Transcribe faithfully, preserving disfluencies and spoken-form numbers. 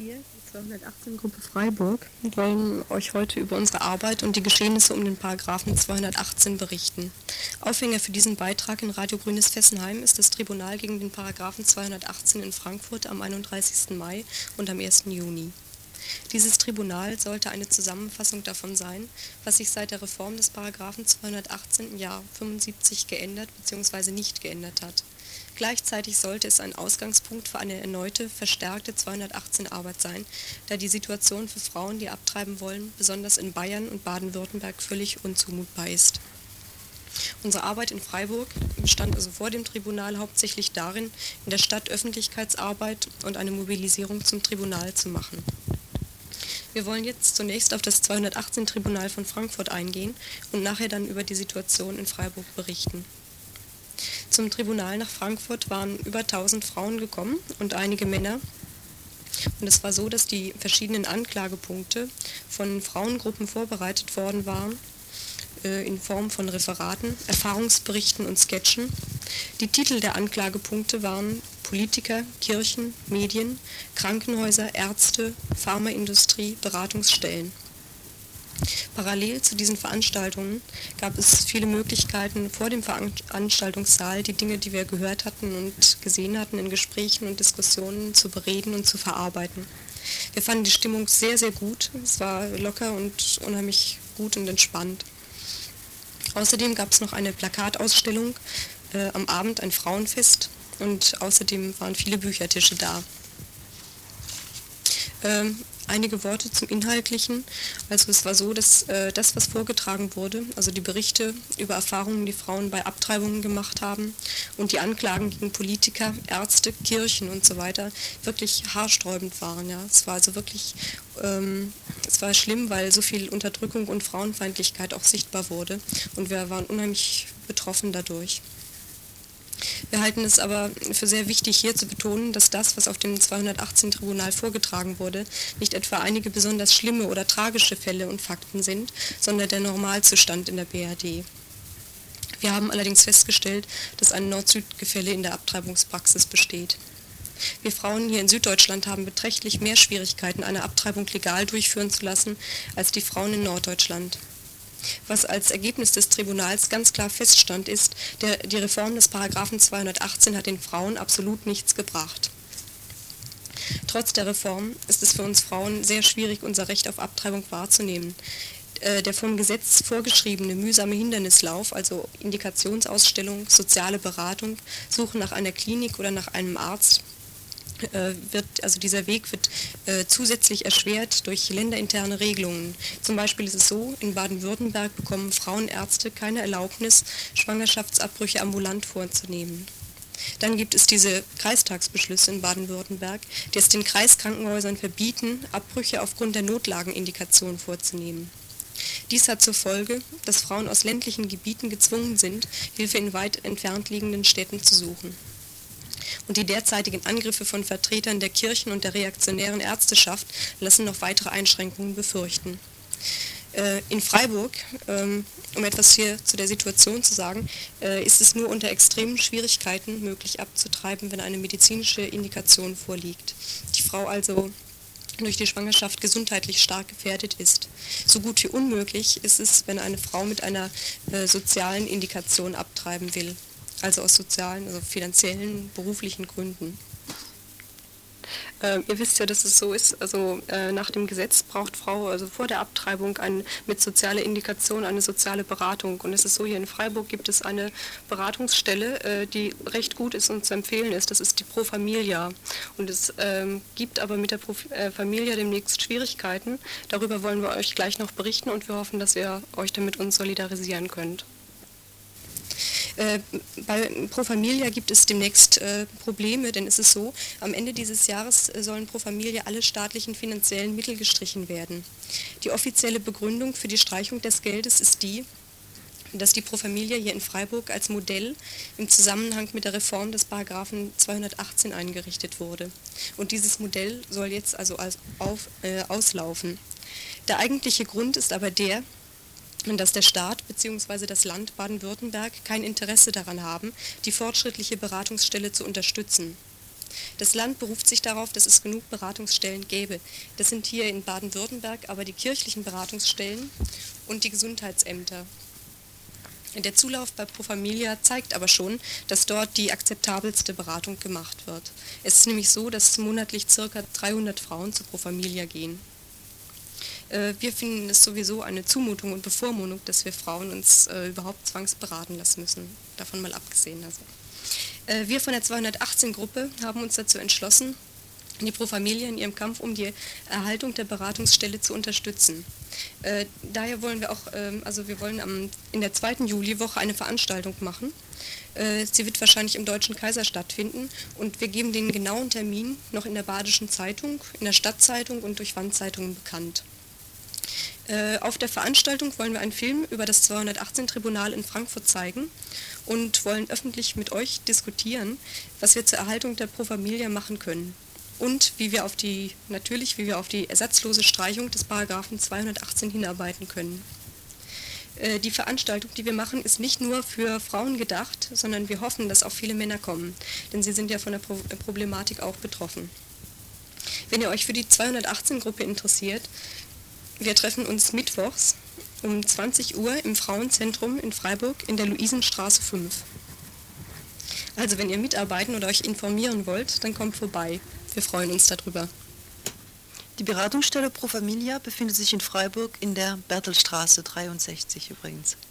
Wir, die zweihundertachtzehn-Gruppe Freiburg, wollen euch heute über unsere Arbeit und die Geschehnisse um den Paragraphen zweihundertachtzehn berichten. Aufhänger für diesen Beitrag in Radio Grünes Fessenheim ist das Tribunal gegen den Paragraphen zweihundertachtzehn in Frankfurt am einunddreißigsten Mai und am ersten Juni. Dieses Tribunal sollte eine Zusammenfassung davon sein, was sich seit der Reform des Paragraphen zweihundertachtzehn im Jahr fünfundsiebzig geändert bzw. nicht geändert hat. Gleichzeitig sollte es ein Ausgangspunkt für eine erneute, verstärkte zweihundertachtzehn-Arbeit sein, da die Situation für Frauen, die abtreiben wollen, besonders in Bayern und Baden-Württemberg völlig unzumutbar ist. Unsere Arbeit in Freiburg bestand also vor dem Tribunal hauptsächlich darin, in der Stadt Öffentlichkeitsarbeit und eine Mobilisierung zum Tribunal zu machen. Wir wollen jetzt zunächst auf das zweihundertachtzehn-Tribunal von Frankfurt eingehen und nachher dann über die Situation in Freiburg berichten. Zum Tribunal nach Frankfurt waren über tausend Frauen gekommen und einige Männer. Und es war so, dass die verschiedenen Anklagepunkte von Frauengruppen vorbereitet worden waren, äh, in Form von Referaten, Erfahrungsberichten und Sketchen. Die Titel der Anklagepunkte waren Politiker, Kirchen, Medien, Krankenhäuser, Ärzte, Pharmaindustrie, Beratungsstellen. Parallel zu diesen Veranstaltungen gab es viele Möglichkeiten, vor dem Veranstaltungssaal die Dinge, die wir gehört hatten und gesehen hatten, in Gesprächen und Diskussionen zu bereden und zu verarbeiten. Wir fanden die Stimmung sehr, sehr gut. Es war locker und unheimlich gut und entspannt. Außerdem gab es noch eine Plakatausstellung, äh, am Abend ein Frauenfest und außerdem waren viele Büchertische da. Ähm, Einige Worte zum Inhaltlichen. Also es war so, dass äh, das, was vorgetragen wurde, also die Berichte über Erfahrungen, die Frauen bei Abtreibungen gemacht haben und die Anklagen gegen Politiker, Ärzte, Kirchen und so weiter, wirklich haarsträubend waren. Ja. Es war also wirklich, ähm, es war schlimm, weil so viel Unterdrückung und Frauenfeindlichkeit auch sichtbar wurde und wir waren unheimlich betroffen dadurch. Wir halten es aber für sehr wichtig, hier zu betonen, dass das, was auf dem zweihundertachtzehn-Tribunal vorgetragen wurde, nicht etwa einige besonders schlimme oder tragische Fälle und Fakten sind, sondern der Normalzustand in der B R D. Wir haben allerdings festgestellt, dass ein Nord-Süd-Gefälle in der Abtreibungspraxis besteht. Wir Frauen hier in Süddeutschland haben beträchtlich mehr Schwierigkeiten, eine Abtreibung legal durchführen zu lassen, als die Frauen in Norddeutschland. Was als Ergebnis des Tribunals ganz klar feststand, ist, der, die Reform des Paragraphen zweihundertachtzehn hat den Frauen absolut nichts gebracht. Trotz der Reform ist es für uns Frauen sehr schwierig, unser Recht auf Abtreibung wahrzunehmen. Äh, der vom Gesetz vorgeschriebene mühsame Hindernislauf, also Indikationsausstellung, soziale Beratung, Suche nach einer Klinik oder nach einem Arzt, wird, also dieser Weg wird äh, zusätzlich erschwert durch länderinterne Regelungen. Zum Beispiel ist es so, in Baden-Württemberg bekommen Frauenärzte keine Erlaubnis, Schwangerschaftsabbrüche ambulant vorzunehmen. Dann gibt es diese Kreistagsbeschlüsse in Baden-Württemberg, die es den Kreiskrankenhäusern verbieten, Abbrüche aufgrund der Notlagenindikation vorzunehmen. Dies hat zur Folge, dass Frauen aus ländlichen Gebieten gezwungen sind, Hilfe in weit entfernt liegenden Städten zu suchen. Und die derzeitigen Angriffe von Vertretern der Kirchen und der reaktionären Ärzteschaft lassen noch weitere Einschränkungen befürchten. Äh, in Freiburg, ähm, um etwas hier zu der Situation zu sagen, äh, ist es nur unter extremen Schwierigkeiten möglich abzutreiben, wenn eine medizinische Indikation vorliegt. Die Frau also durch die Schwangerschaft gesundheitlich stark gefährdet ist. So gut wie unmöglich ist es, wenn eine Frau mit einer äh, sozialen Indikation abtreiben will. Also aus sozialen, also finanziellen, beruflichen Gründen. Äh, ihr wisst ja, dass es so ist, also äh, nach dem Gesetz braucht Frau also vor der Abtreibung ein, mit sozialer Indikation eine soziale Beratung. Und es ist so, hier in Freiburg gibt es eine Beratungsstelle, äh, die recht gut ist und zu empfehlen ist. Das ist die Pro Familia. Und es ähm, gibt aber mit der Pro äh, Familia demnächst Schwierigkeiten. Darüber wollen wir euch gleich noch berichten und wir hoffen, dass ihr euch damit uns solidarisieren könnt. Äh, bei Pro Familia gibt es demnächst äh, Probleme, denn es ist so, am Ende dieses Jahres äh, sollen Pro Familia alle staatlichen finanziellen Mittel gestrichen werden. Die offizielle Begründung für die Streichung des Geldes ist die, dass die Pro Familia hier in Freiburg als Modell im Zusammenhang mit der Reform des Paragraphen zweihundertachtzehn eingerichtet wurde. Und dieses Modell soll jetzt also als auf, äh, auslaufen. Der eigentliche Grund ist aber der, dass der Staat bzw. das Land Baden-Württemberg kein Interesse daran haben, die fortschrittliche Beratungsstelle zu unterstützen. Das Land beruft sich darauf, dass es genug Beratungsstellen gäbe. Das sind hier in Baden-Württemberg aber die kirchlichen Beratungsstellen und die Gesundheitsämter. Der Zulauf bei Pro Familia zeigt aber schon, dass dort die akzeptabelste Beratung gemacht wird. Es ist nämlich so, dass monatlich ca. dreihundert Frauen zu Pro Familia gehen. Wir finden es sowieso eine Zumutung und Bevormundung, dass wir Frauen uns äh, überhaupt zwangsberaten lassen müssen, davon mal abgesehen. Also. Äh, wir von der zweihundertachtzehn-Gruppe haben uns dazu entschlossen, die Pro Familia in ihrem Kampf um die Erhaltung der Beratungsstelle zu unterstützen. Äh, daher wollen wir auch, äh, also wir wollen am, in der zweiten Juliwoche eine Veranstaltung machen. Äh, sie wird wahrscheinlich im Deutschen Kaiser stattfinden und wir geben den genauen Termin noch in der Badischen Zeitung, in der Stadtzeitung und durch Wandzeitungen bekannt. Äh, auf der Veranstaltung wollen wir einen Film über das zweihundertachtzehn-Tribunal in Frankfurt zeigen und wollen öffentlich mit euch diskutieren, was wir zur Erhaltung der Pro Familia machen können. Und wie wir auf die, natürlich, wie wir auf die ersatzlose Streichung des Paragraphen zweihundertachtzehn hinarbeiten können. Äh, die Veranstaltung, die wir machen, ist nicht nur für Frauen gedacht, sondern wir hoffen, dass auch viele Männer kommen, denn sie sind ja von der Pro- Problematik auch betroffen. Wenn ihr euch für die zweihundertachtzehn-Gruppe interessiert, wir treffen uns mittwochs um zwanzig Uhr im Frauenzentrum in Freiburg in der Luisenstraße fünf. Also wenn ihr mitarbeiten oder euch informieren wollt, dann kommt vorbei. Wir freuen uns darüber. Die Beratungsstelle Pro Familia befindet sich in Freiburg in der Bertelstraße dreiundsechzig übrigens.